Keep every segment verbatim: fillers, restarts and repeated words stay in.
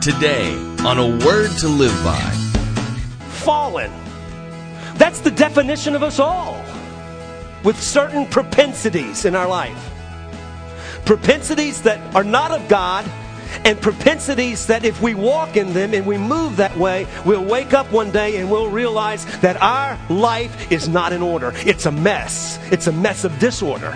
Today on A Word to Live By. Fallen. That's the definition of us all. With certain propensities in our life. Propensities that are not of God, and propensities that if we walk in them and we move that way, we'll wake up one day and we'll realize that our life is not in order. It's a mess. It's a mess of disorder.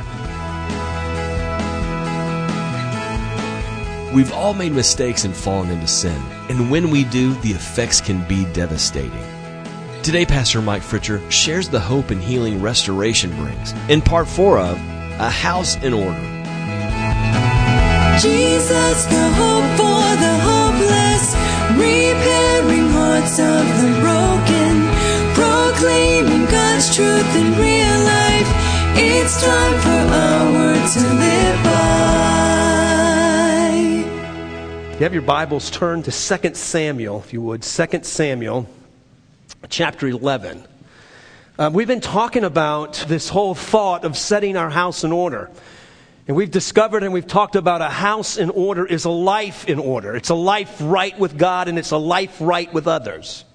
We've all made mistakes and fallen into sin, and when we do, the effects can be devastating. Today, Pastor Mike Fritcher shares the hope and healing restoration brings in part four of A House in Order. Jesus, the hope for the hopeless, repairing hearts of the broken, proclaiming God's truth in real life. It's time for our word to live by. You have your Bibles turned to Second Samuel, if you would. Second Samuel, chapter eleven. Um, we've been talking about this whole thought of setting our house in order. And we've discovered and we've talked about a house in order is a life in order. It's a life right with God, and it's a life right with others.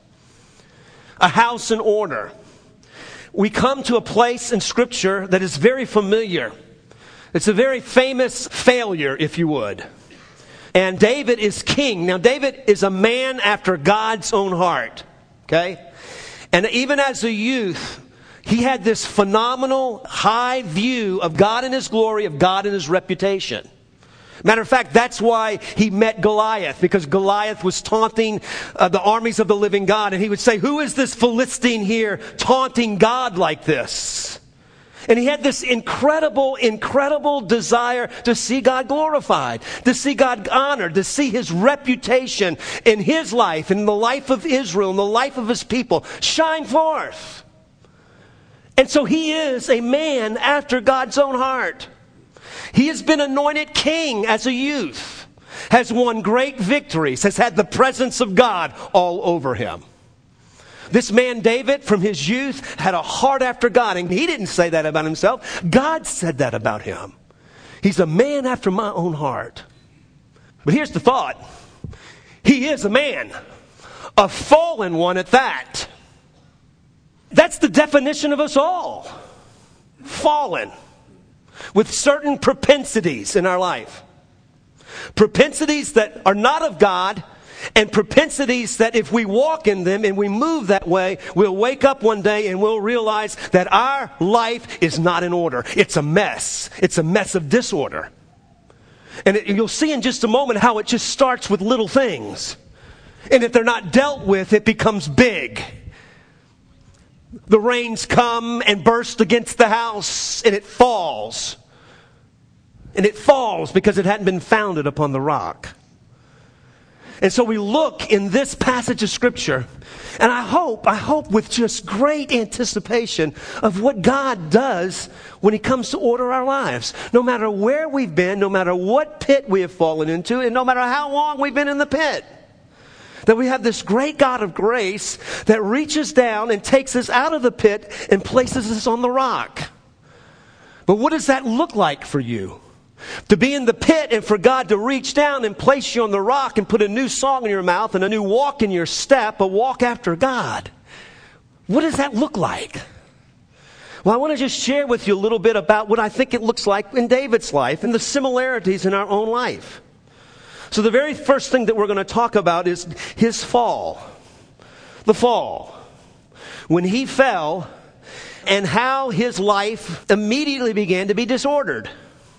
A house in order. We come to a place in Scripture that is very familiar. It's a very famous failure, if you would. And David is king. Now, David is a man after God's own heart. Okay? And even as a youth, he had this phenomenal high view of God and His glory, of God and His reputation. Matter of fact, that's why he met Goliath, because Goliath was taunting uh, the armies of the living God. And he would say, who is this Philistine here taunting God like this? And he had this incredible, incredible desire to see God glorified, to see God honored, to see His reputation in his life, in the life of Israel, in the life of His people shine forth. And so he is a man after God's own heart. He has been anointed king as a youth, has won great victories, has had the presence of God all over him. This man David, from his youth, had a heart after God. And he didn't say that about himself. God said that about him. He's a man after my own heart. But here's the thought. He is a man, a fallen one at that. That's the definition of us all. Fallen. With certain propensities in our life. Propensities that are not of God, and propensities that if we walk in them and we move that way, we'll wake up one day and we'll realize that our life is not in order. It's a mess. It's a mess of disorder. And it, you'll see in just a moment how it just starts with little things. And if they're not dealt with, it becomes big. The rains come and burst against the house, and it falls. And it falls because it hadn't been founded upon the rock. And so we look in this passage of Scripture, and I hope, I hope with just great anticipation of what God does when He comes to order our lives. No matter where we've been, no matter what pit we have fallen into, and no matter how long we've been in the pit. That we have this great God of grace that reaches down and takes us out of the pit and places us on the rock. But what does that look like for you? To be in the pit and for God to reach down and place you on the rock and put a new song in your mouth and a new walk in your step, a walk after God. What does that look like? Well, I want to just share with you a little bit about what I think it looks like in David's life and the similarities in our own life. So the very first thing that we're going to talk about is his fall. The fall. When he fell and how his life immediately began to be disordered.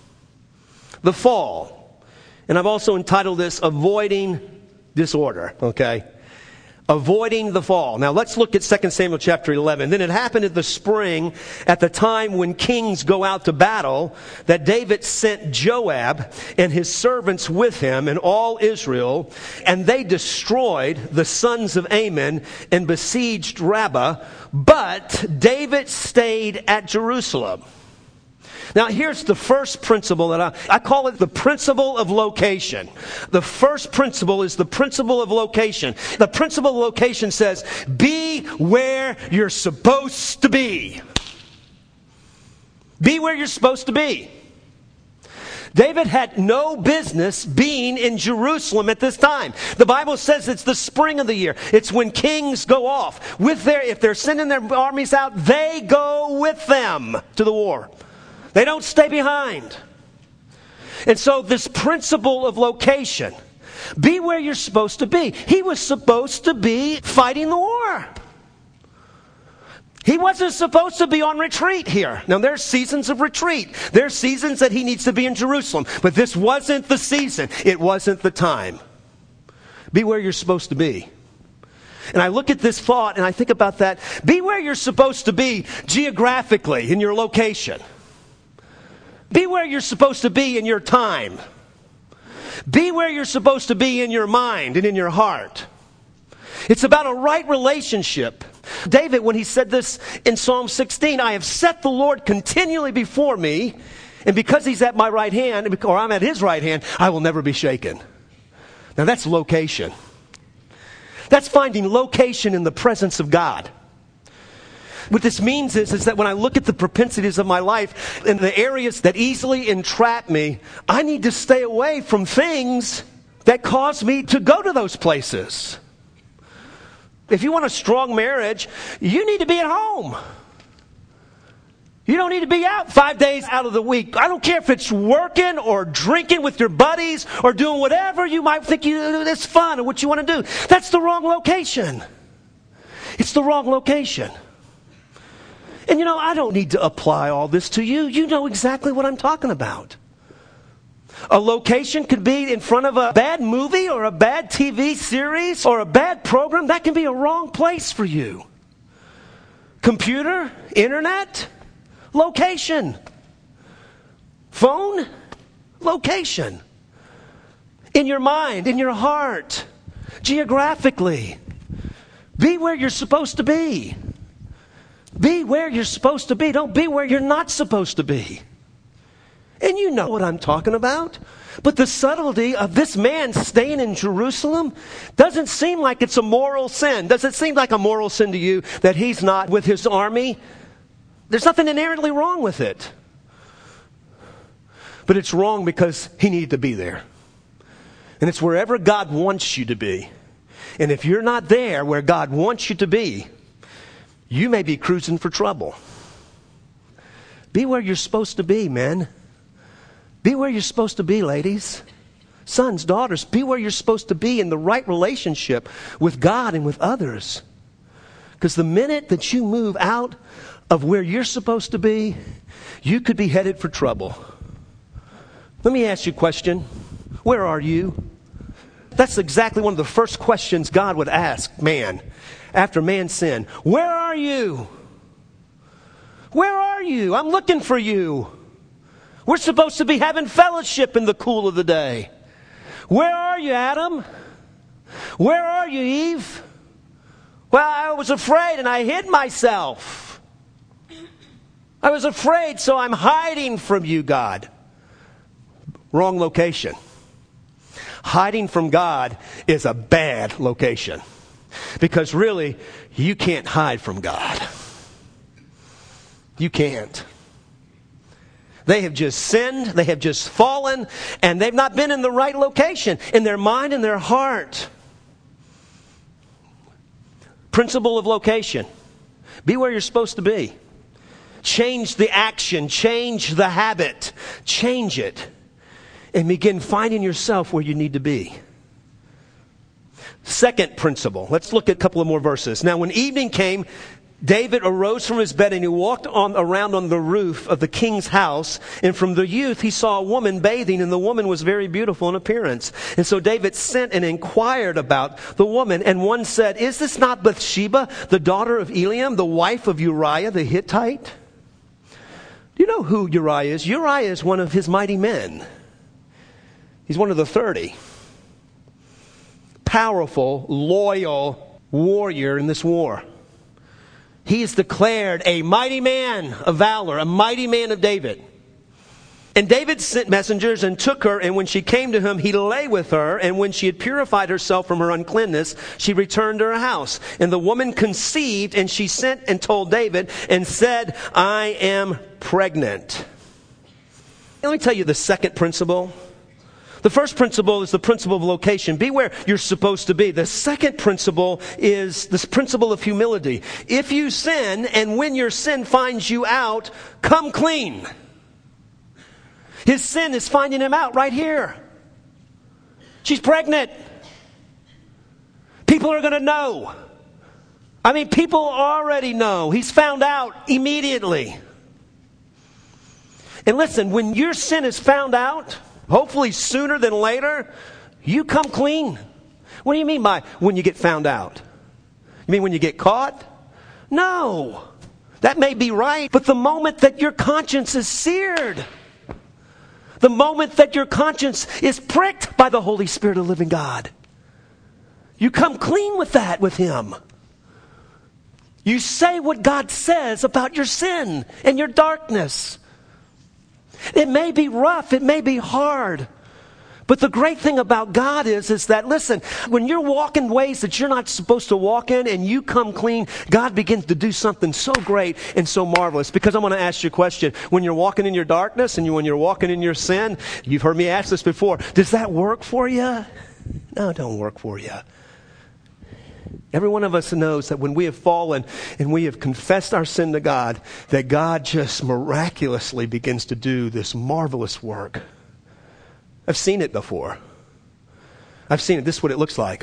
The fall. And I've also entitled this, Avoiding Disorder. Okay? Avoiding the fall. Now let's look at Second Samuel chapter eleven. Then it happened in the spring, at the time when kings go out to battle, that David sent Joab and his servants with him and all Israel, and they destroyed the sons of Ammon and besieged Rabbah, but David stayed at Jerusalem. Now, here's the first principle that I, I call it the principle of location. The first principle is the principle of location. The principle of location says, be where you're supposed to be. Be where you're supposed to be. David had no business being in Jerusalem at this time. The Bible says it's the spring of the year. It's when kings go off. With their, if they're sending their armies out, they go with them to the war. They don't stay behind. And so this principle of location, be where you're supposed to be. He was supposed to be fighting the war. He wasn't supposed to be on retreat here. Now, there's seasons of retreat. There's seasons that he needs to be in Jerusalem. But this wasn't the season. It wasn't the time. Be where you're supposed to be. And I look at this thought and I think about that. Be where you're supposed to be geographically in your location. Be where you're supposed to be in your time. Be where you're supposed to be in your mind and in your heart. It's about a right relationship. David, when he said this in Psalm sixteen, I have set the Lord continually before me, and because he's at my right hand, or I'm at his right hand, I will never be shaken. Now that's location. That's finding location in the presence of God. What this means is, is that when I look at the propensities of my life and the areas that easily entrap me, I need to stay away from things that cause me to go to those places. If you want a strong marriage, you need to be at home. You don't need to be out five days out of the week. I don't care if it's working or drinking with your buddies or doing whatever you might think you that's fun or what you want to do. That's the wrong location. It's the wrong location. And you know, I don't need to apply all this to you. You know exactly what I'm talking about. A location could be in front of a bad movie or a bad T V series or a bad program. That can be a wrong place for you. Computer, internet, location. Phone, location. In your mind, in your heart, geographically. Be where you're supposed to be. Be where you're supposed to be. Don't be where you're not supposed to be. And you know what I'm talking about. But the subtlety of this man staying in Jerusalem doesn't seem like it's a moral sin. Does it seem like a moral sin to you that he's not with his army? There's nothing inherently wrong with it. But it's wrong because he needed to be there. And it's wherever God wants you to be. And if you're not there where God wants you to be, you may be cruising for trouble. Be where you're supposed to be, men. Be where you're supposed to be, ladies. Sons, daughters, be where you're supposed to be in the right relationship with God and with others. Because the minute that you move out of where you're supposed to be, you could be headed for trouble. Let me ask you a question. Where are you? That's exactly one of the first questions God would ask man after man sinned. Where are you? Where are you? I'm looking for you. We're supposed to be having fellowship in the cool of the day. Where are you, Adam? Where are you, Eve? Well, I was afraid and I hid myself. I was afraid, so I'm hiding from you, God. Wrong location. Hiding from God is a bad location. Because really, you can't hide from God. You can't. They have just sinned, they have just fallen, and they've not been in the right location, in their mind and their heart. Principle of location. Be where you're supposed to be. Change the action, change the habit, change it, and begin finding yourself where you need to be. Second principle. Let's look at a couple of more verses. Now, when evening came, David arose from his bed and he walked on around on the roof of the king's house. And from the youth he saw a woman bathing, and the woman was very beautiful in appearance. And so David sent and inquired about the woman. And one said, "Is this not Bathsheba, the daughter of Eliam, the wife of Uriah the Hittite?" Do you know who Uriah is? Uriah is one of his mighty men. He's one of the thirty. Powerful, loyal warrior in this war. He is declared a mighty man of valor, a mighty man of David. And David sent messengers and took her, and when she came to him, he lay with her. And when she had purified herself from her uncleanness, she returned to her house. And the woman conceived, and she sent and told David and said, "I am pregnant." Let me tell you the second principle. The first principle is the principle of location. Be where you're supposed to be. The second principle is this principle of humility. If you sin, and when your sin finds you out, come clean. His sin is finding him out right here. She's pregnant. People are going to know. I mean, people already know. He's found out immediately. And listen, when your sin is found out, hopefully sooner than later, you come clean. What do you mean by when you get found out? You mean when you get caught? No. That may be right, but the moment that your conscience is seared, the moment that your conscience is pricked by the Holy Spirit of the living God, you come clean with that with Him. You say what God says about your sin and your darkness. It may be rough, it may be hard. But the great thing about God is, is that, listen, when you're walking ways that you're not supposed to walk in and you come clean, God begins to do something so great and so marvelous. Because I'm going to ask you a question. When you're walking in your darkness and you, when you're walking in your sin, you've heard me ask this before, does that work for you? No, it don't work for you. Every one of us knows that when we have fallen and we have confessed our sin to God, that God just miraculously begins to do this marvelous work. I've seen it before. I've seen it. This is what it looks like.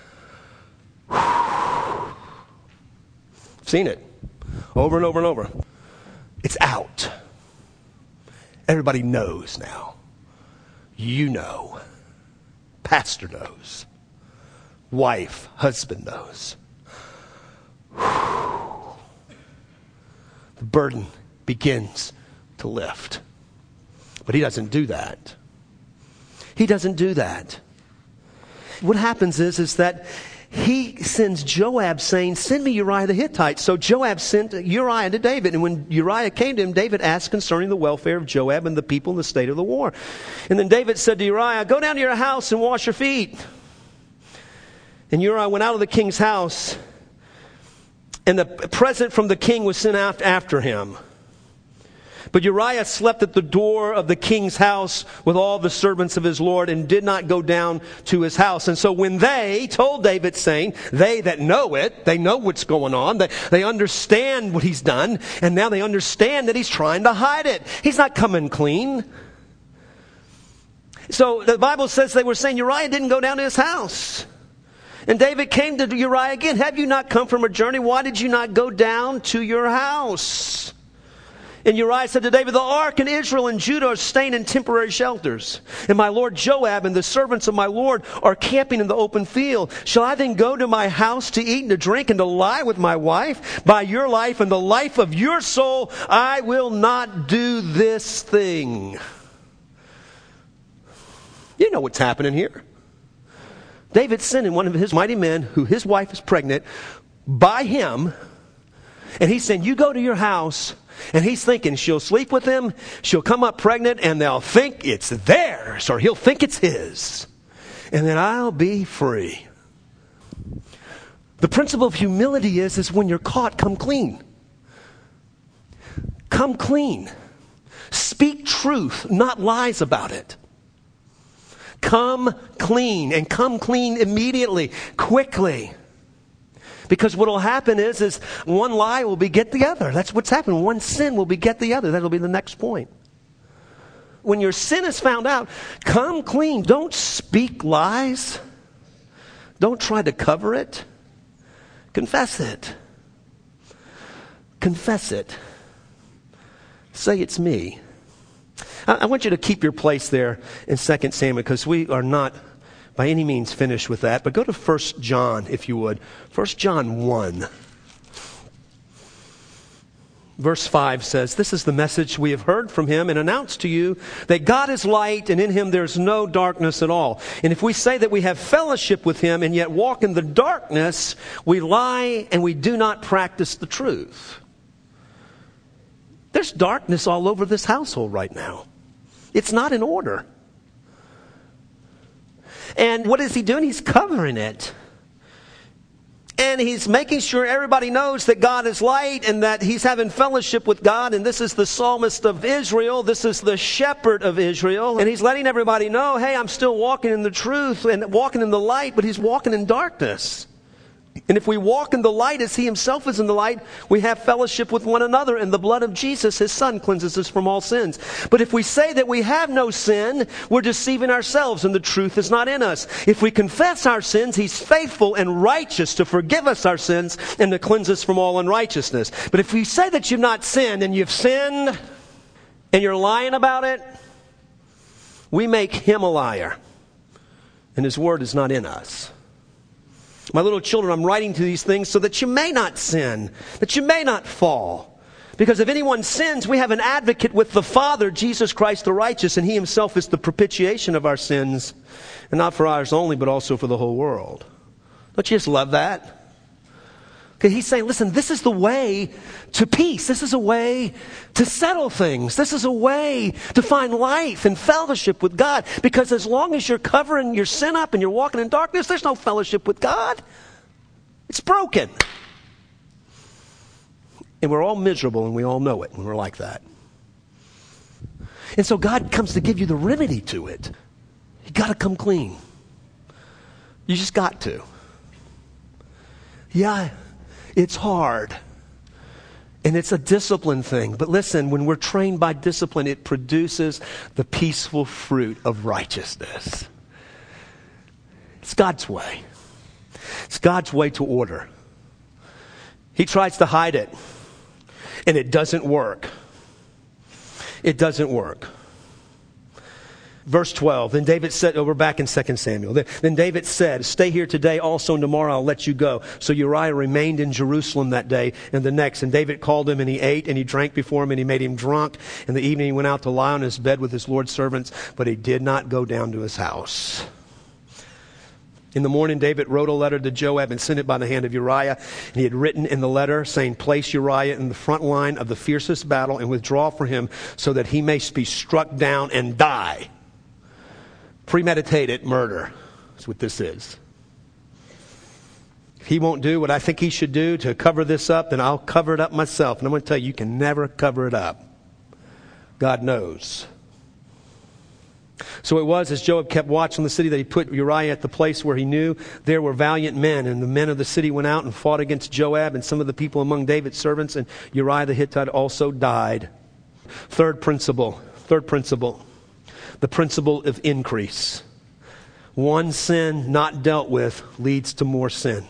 I've seen it over and over and over. It's out. Everybody knows now. You know. Pastor knows. Wife, husband knows. The burden begins to lift. But he doesn't do that. He doesn't do that. What happens is, is that he sends Joab saying, send me Uriah the Hittite. So Joab sent Uriah to David. And when Uriah came to him, David asked concerning the welfare of Joab and the people in the state of the war. And then David said to Uriah, go down to your house and wash your feet. And Uriah went out of the king's house, and the present from the king was sent out after him. But Uriah slept at the door of the king's house with all the servants of his lord, and did not go down to his house. And so when they told David, saying, they that know it, they know what's going on, they, they understand what he's done, and now they understand that he's trying to hide it. He's not coming clean. So the Bible says they were saying Uriah didn't go down to his house. And David came to Uriah again. Have you not come from a journey? Why did you not go down to your house? And Uriah said to David, the ark and Israel and Judah are staying in temporary shelters. And my lord Joab and the servants of my lord are camping in the open field. Shall I then go to my house to eat and to drink and to lie with my wife? By your life and the life of your soul, I will not do this thing. You know what's happening here. David's sending one of his mighty men, who his wife is pregnant, by him. And he's saying, you go to your house. And he's thinking, she'll sleep with him, she'll come up pregnant, and they'll think it's theirs, or he'll think it's his. And then I'll be free. The principle of humility is, is when you're caught, come clean. Come clean. Speak truth, not lies about it. Come clean, and come clean immediately, quickly. Because what will happen is, is one lie will beget the other. That's what's happened. One sin will beget the other. That'll be the next point. When your sin is found out, come clean. Don't speak lies. Don't try to cover it. Confess it. Confess it. Say it's me. I want you to keep your place there in Second Samuel, because we are not by any means finished with that. But go to First John, if you would. First John one. Verse five says, this is the message we have heard from him and announced to you, that God is light, and in him there is no darkness at all. And if we say that we have fellowship with him and yet walk in the darkness, we lie and we do not practice the truth. There's darkness all over this household right now. It's not in order. And what is he doing? He's covering it. And he's making sure everybody knows that God is light and that he's having fellowship with God. And this is the psalmist of Israel. This is the shepherd of Israel. And he's letting everybody know, hey, I'm still walking in the truth and walking in the light, but he's walking in darkness. And if we walk in the light as he himself is in the light, we have fellowship with one another, and the blood of Jesus, his son, cleanses us from all sins. But if we say that we have no sin, we're deceiving ourselves, and the truth is not in us. If we confess our sins, he's faithful and righteous to forgive us our sins and to cleanse us from all unrighteousness. But if we say that you've not sinned, and you've sinned, and you're lying about it, we make him a liar, and his word is not in us. My little children, I'm writing to these things so that you may not sin, that you may not fall. Because if anyone sins, we have an advocate with the Father, Jesus Christ the righteous, and he himself is the propitiation of our sins, and not for ours only, but also for the whole world. Don't you just love that? Okay, he's saying, listen, this is the way to peace. This is a way to settle things. This is a way to find life and fellowship with God. Because as long as you're covering your sin up and you're walking in darkness, there's no fellowship with God. It's broken. And we're all miserable, and we all know it when we're like that. And so God comes to give you the remedy to it. You got to come clean. You just got to. Yeah. It's hard. And it's a discipline thing. But listen, when we're trained by discipline, it produces the peaceful fruit of righteousness. It's God's way. It's God's way to order. He tries to hide it. And it doesn't work. It doesn't work. Verse twelve, then David said, oh, we're back in Second Samuel. Then David said, stay here today also, and tomorrow I'll let you go. So Uriah remained in Jerusalem that day and the next. And David called him, and he ate, and he drank before him, and he made him drunk. In the evening he went out to lie on his bed with his Lord's servants, but he did not go down to his house. In the morning, David wrote a letter to Joab and sent it by the hand of Uriah. And he had written in the letter saying, place Uriah in the front line of the fiercest battle and withdraw for him so that he may be struck down and die. Premeditated murder is what this is. If he won't do what I think he should do to cover this up, then I'll cover it up myself. And I'm going to tell you, you can never cover it up. God knows. So it was as Joab kept watch on the city that he put Uriah at the place where he knew there were valiant men. And the men of the city went out and fought against Joab and some of the people among David's servants. And Uriah the Hittite also died. Third principle. Third principle. The principle of increase. One sin not dealt with leads to more sin.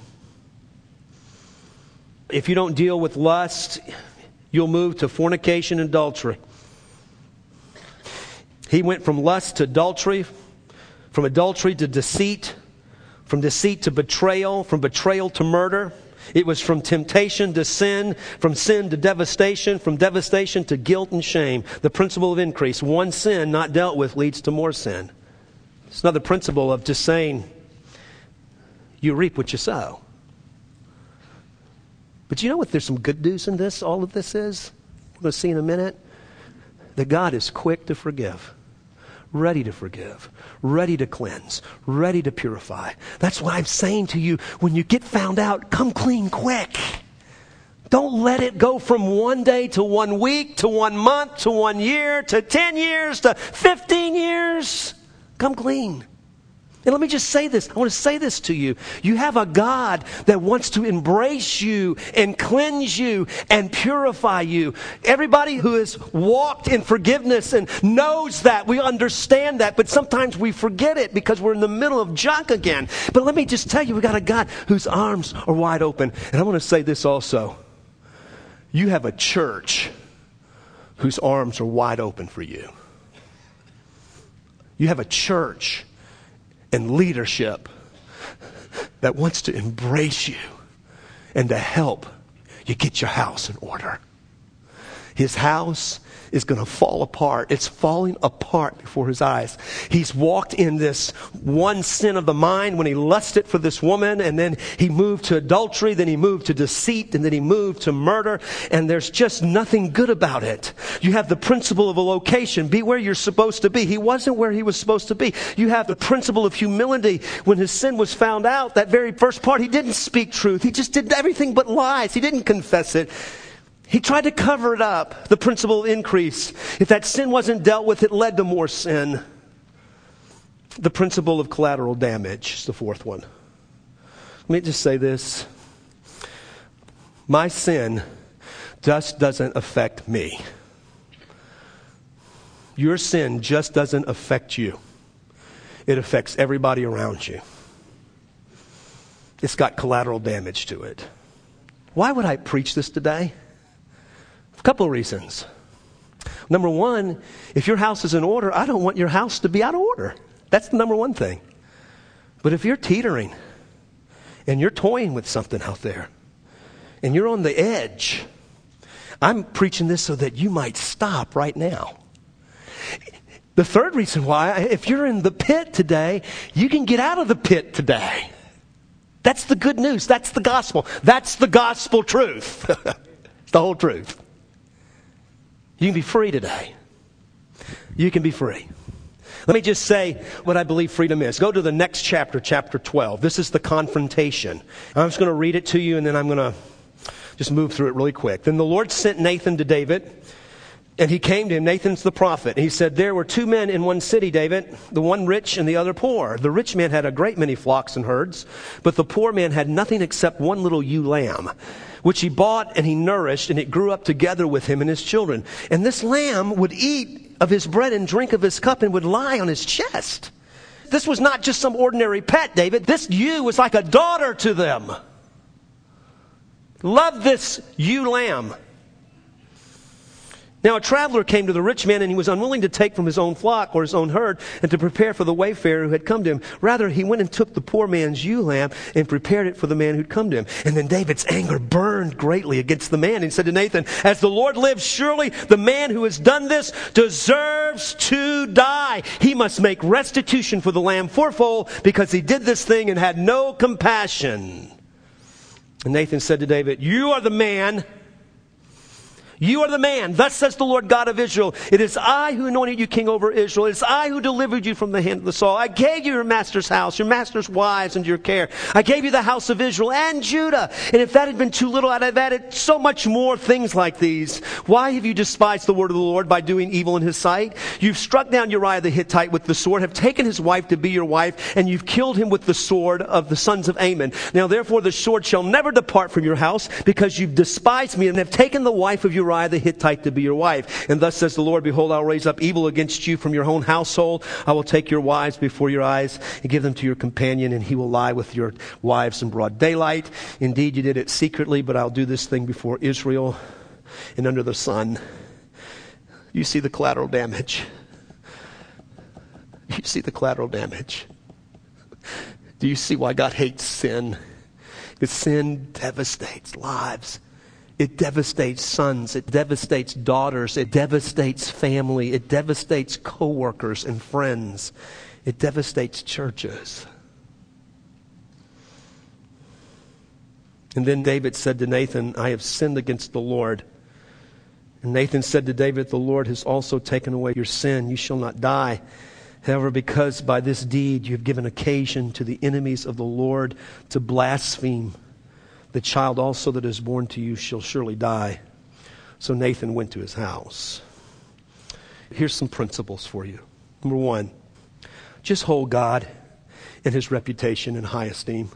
If you don't deal with lust, you'll move to fornication and adultery. He went from lust to adultery, from adultery to deceit, from deceit to betrayal, from betrayal to murder. It was from temptation to sin, from sin to devastation, from devastation to guilt and shame. The principle of increase. One sin not dealt with leads to more sin. It's another principle of just saying, you reap what you sow. But you know what? There's some good news in this. All of this is, we're going to see in a minute, that God is quick to forgive. Ready to forgive, ready to cleanse, ready to purify. That's why I'm saying to you, when you get found out, come clean quick. Don't let it go from one day to one week to one month to one year to ten years to fifteen years. Come clean. And let me just say this. I want to say this to you. You have a God that wants to embrace you and cleanse you and purify you. Everybody who has walked in forgiveness and knows that, we understand that, but sometimes we forget it because we're in the middle of junk again. But let me just tell you, we got a God whose arms are wide open. And I want to say this also. You have a church whose arms are wide open for you. You have a church and leadership that wants to embrace you and to help you get your house in order. His house is going to fall apart. It's falling apart before his eyes. He's walked in this one sin of the mind when he lusted for this woman, and then he moved to adultery, then he moved to deceit, and then he moved to murder, and there's just nothing good about it. You have the principle of a location. Be where you're supposed to be. He wasn't where he was supposed to be. You have the principle of humility. When his sin was found out, that very first part, he didn't speak truth. He just did everything but lies. He didn't confess it. He tried to cover it up. The principle of increase. If that sin wasn't dealt with, it led to more sin. The principle of collateral damage is the fourth one. Let me just say this. My sin just doesn't affect me. Your sin just doesn't affect you. It affects everybody around you. It's got collateral damage to it. Why would I preach this today? A couple of reasons. Number one, if your house is in order, I don't want your house to be out of order. That's the number one thing. But if you're teetering and you're toying with something out there and you're on the edge, I'm preaching this so that you might stop right now. The third reason why, if you're in the pit today, you can get out of the pit today. That's the good news. That's the gospel. That's the gospel truth. It's the whole truth. You can be free today. You can be free. Let me just say what I believe freedom is. Go to the next chapter, chapter twelve. This is the confrontation. I'm just going to read it to you, and then I'm going to just move through it really quick. Then the Lord sent Nathan to David, and he came to him. Nathan's the prophet. He said, there were two men in one city, David, the one rich and the other poor. The rich man had a great many flocks and herds, but the poor man had nothing except one little ewe lamb, which he bought and he nourished, and it grew up together with him and his children. And this lamb would eat of his bread and drink of his cup and would lie on his chest. This was not just some ordinary pet, David. This ewe was like a daughter to them. Love this ewe lamb. Now a traveler came to the rich man, and he was unwilling to take from his own flock or his own herd and to prepare for the wayfarer who had come to him. Rather, he went and took the poor man's ewe lamb and prepared it for the man who'd come to him. And then David's anger burned greatly against the man. And he said to Nathan, as the Lord lives, surely the man who has done this deserves to die. He must make restitution for the lamb fourfold, because he did this thing and had no compassion. And Nathan said to David, you are the man. You are the man. Thus says the Lord God of Israel. It is I who anointed you king over Israel. It is I who delivered you from the hand of the Saul. I gave you your master's house, your master's wives, and your care. I gave you the house of Israel and Judah. And if that had been too little, I'd have added so much more things like these. Why have you despised the word of the Lord by doing evil in his sight? You've struck down Uriah the Hittite with the sword, have taken his wife to be your wife, and you've killed him with the sword of the sons of Ammon. Now therefore the sword shall never depart from your house, because you've despised me and have taken the wife of Uriah the Hittite to be your wife. And thus says the Lord, behold, I'll raise up evil against you from your own household. I will take your wives before your eyes and give them to your companion, and he will lie with your wives in broad daylight. Indeed, you did it secretly, but I'll do this thing before Israel and under the sun. You see the collateral damage. You see the collateral damage. Do you see why God hates sin? Because sin devastates lives. It devastates sons. It devastates daughters. It devastates family. It devastates co-workers and friends. It devastates churches. And then David said to Nathan, I have sinned against the Lord. And Nathan said to David, the Lord has also taken away your sin. You shall not die. However, because by this deed you have given occasion to the enemies of the Lord to blaspheme, the child also that is born to you shall surely die. So Nathan went to his house. Here's some principles for you. Number one, just hold God and his reputation in high esteem.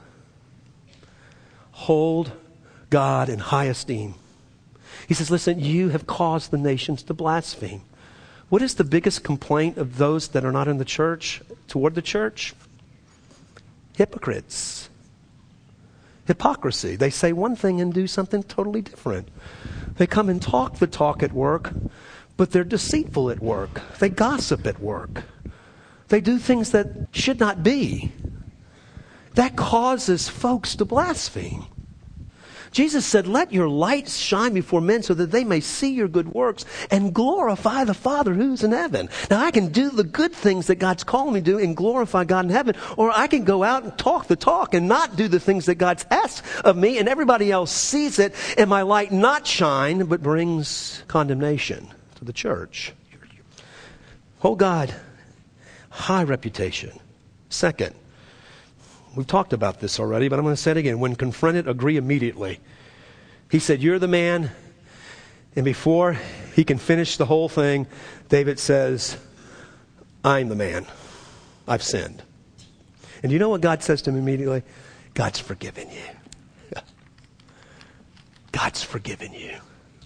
Hold God in high esteem. He says, listen, you have caused the nations to blaspheme. What is the biggest complaint of those that are not in the church, toward the church? Hypocrites. Hypocrisy. They say one thing and do something totally different. They come and talk the talk at work, but they're deceitful at work. They gossip at work. They do things that should not be. That causes folks to blaspheme. Jesus said, let your light shine before men so that they may see your good works and glorify the Father who's in heaven. Now, I can do the good things that God's calling me to do and glorify God in heaven, or I can go out and talk the talk and not do the things that God's asked of me, and everybody else sees it, and my light not shine, but brings condemnation to the church. Hold God high reputation. Second, we've talked about this already, but I'm going to say it again. When confronted, agree immediately. He said, you're the man. And before he can finish the whole thing, David says, I'm the man. I've sinned. And you know what God says to him immediately? God's forgiven you. God's forgiven you.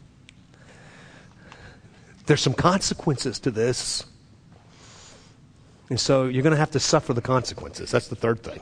There's some consequences to this. And so you're going to have to suffer the consequences. That's the third thing.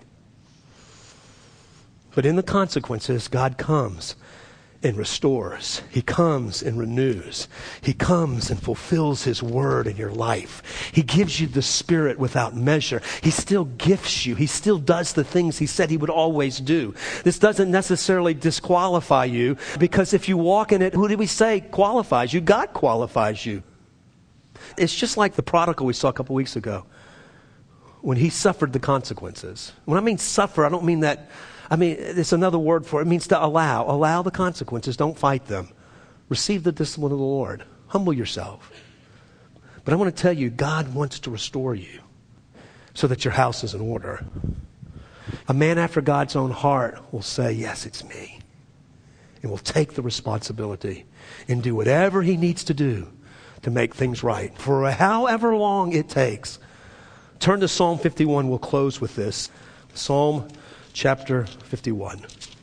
But in the consequences, God comes and restores. He comes and renews. He comes and fulfills His word in your life. He gives you the Spirit without measure. He still gifts you. He still does the things He said He would always do. This doesn't necessarily disqualify you, because if you walk in it, who did we say qualifies you? God qualifies you. It's just like the prodigal we saw a couple weeks ago, when he suffered the consequences. When I mean suffer, I don't mean that, I mean, it's another word for it. It means to allow. Allow the consequences. Don't fight them. Receive the discipline of the Lord. Humble yourself. But I want to tell you, God wants to restore you so that your house is in order. A man after God's own heart will say, yes, it's me. And will take the responsibility and do whatever he needs to do to make things right, for however long it takes. Turn to Psalm fifty-one. We'll close with this. Psalm chapter fifty-one.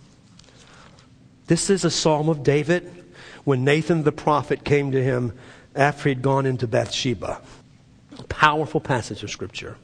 This is a psalm of David when Nathan the prophet came to him after he'd gone into Bathsheba. A powerful passage of Scripture.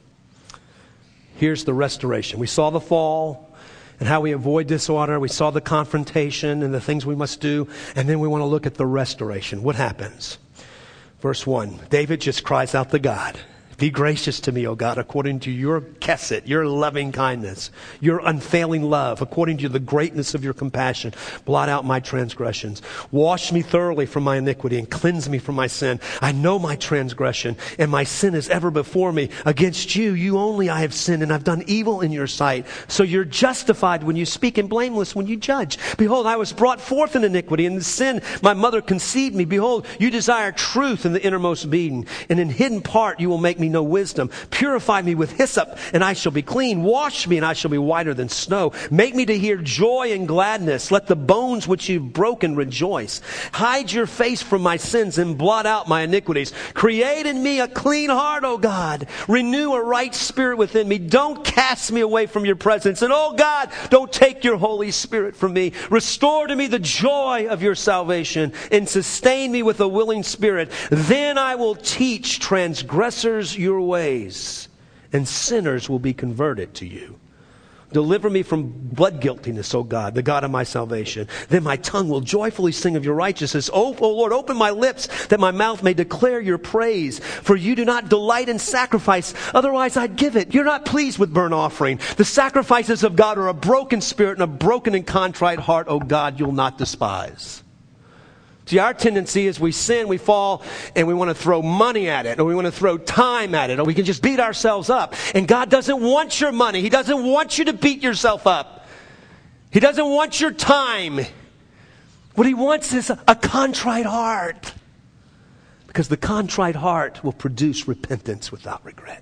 Here's the restoration. We saw the fall and how we avoid disorder. We saw the confrontation and the things we must do. And then we want to look at the restoration. What happens? Verse one. David just cries out to God. Be gracious to me, O God, according to your kesed, your loving kindness, your unfailing love, according to the greatness of your compassion. Blot out my transgressions. Wash me thoroughly from my iniquity and cleanse me from my sin. I know my transgression, and my sin is ever before me. Against you, you only I have sinned, and I've done evil in your sight. So you're justified when you speak and blameless when you judge. Behold, I was brought forth in iniquity, and in sin my mother conceived me. Behold, you desire truth in the innermost being, and in hidden part you will make me know wisdom. Purify me with hyssop, and I shall be clean. Wash me, and I shall be whiter than snow. Make me to hear joy and gladness. Let the bones which you've broken rejoice. Hide your face from my sins and blot out my iniquities. Create in me a clean heart, O God. Renew a right spirit within me. Don't cast me away from your presence. And, oh God, don't take your Holy Spirit from me. Restore to me the joy of your salvation and sustain me with a willing spirit. Then I will teach transgressors your ways, and sinners will be converted to you. Deliver me from blood guiltiness, O God, the God of my salvation. Then my tongue will joyfully sing of your righteousness. O, o Lord, open my lips that my mouth may declare your praise. For you do not delight in sacrifice, otherwise I'd give it. You're not pleased with burnt offering. The sacrifices of God are a broken spirit and a broken and contrite heart, O God, you'll not despise. See, our tendency is we sin, we fall, and we want to throw money at it, or we want to throw time at it, or we can just beat ourselves up. And God doesn't want your money. He doesn't want you to beat yourself up. He doesn't want your time. What He wants is a, a contrite heart. Because the contrite heart will produce repentance without regret.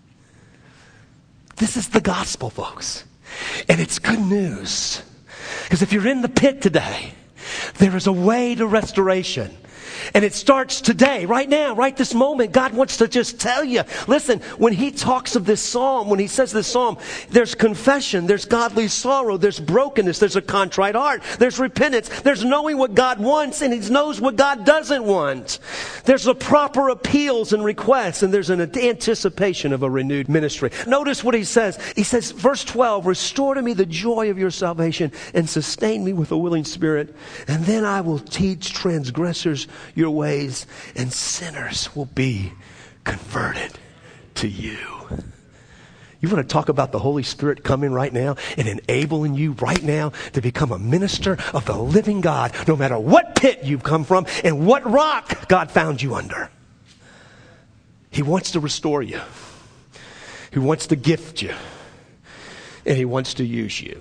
This is the gospel, folks. And it's good news. Because if you're in the pit today, there is a way to restoration. And it starts today, right now, right this moment. God wants to just tell you, listen, when He talks of this psalm, when He says this psalm, there's confession, there's godly sorrow, there's brokenness, there's a contrite heart, there's repentance, there's knowing what God wants, and He knows what God doesn't want. There's the proper appeals and requests, and there's an anticipation of a renewed ministry. Notice what He says. He says, verse twelve, restore to me the joy of your salvation and sustain me with a willing spirit, and then I will teach transgressors your ways, and sinners will be converted to you. You want to talk about the Holy Spirit coming right now and enabling you right now to become a minister of the living God, no matter what pit you've come from and what rock God found you under. He wants to restore you. He wants to gift you. And he wants to use you.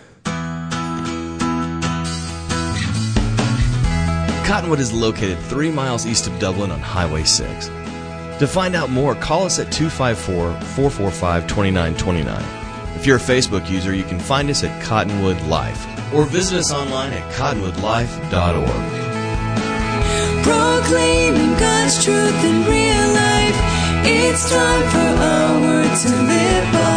Cottonwood is located three miles east of Dublin on Highway six. To find out more, call us at two five four, four four five, two nine two nine. If you're a Facebook user, you can find us at Cottonwood Life or visit us online at cottonwood life dot org. Proclaiming God's truth in real life. It's time for our word to live by.